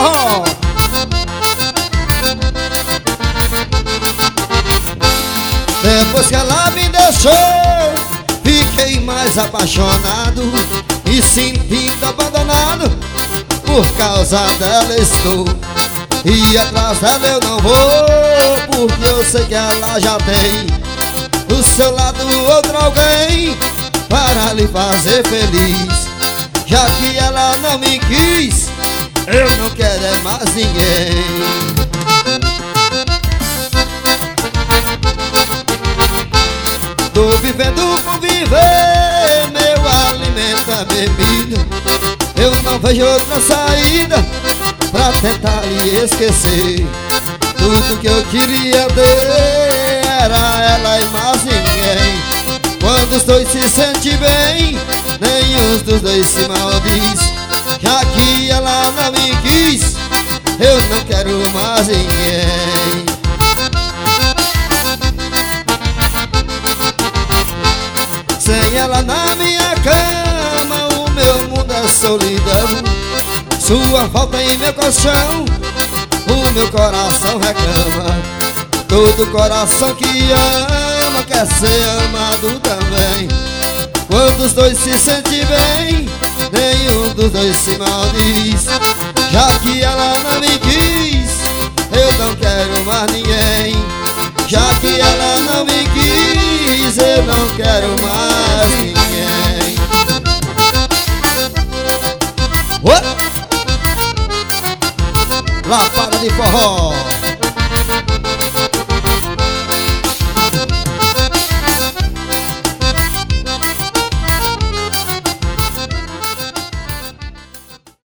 forró. Depois que ela me deixou, fiquei mais apaixonado e sentindo abandonado. Por causa dela estou, e atrás dela eu não vou, porque eu sei que ela já tem do seu lado outro alguém para lhe fazer feliz. Já que ela não me quis, eu não quero é mais ninguém. Tô vivendo por viver, meu alimento é bebida. Eu não vejo outra saída pra tentar lhe esquecer. Tudo que eu queria ter era ela e mais ninguém. Quando os dois se sentem bem, nenhum dos dois se maldiz. Já que ela não me quis, eu não quero mais ninguém. Sem ela na minha cama, o meu mundo é solidão. Sua falta em meu colchão, o meu coração reclama. Todo coração que ama quer ser amado também. Quando os dois se sentem bem, nenhum dos dois se maldiz. Já que ela não me quis, eu não quero mais ninguém. Já que ela não me quis, eu não quero mais ninguém. Lapada de forró.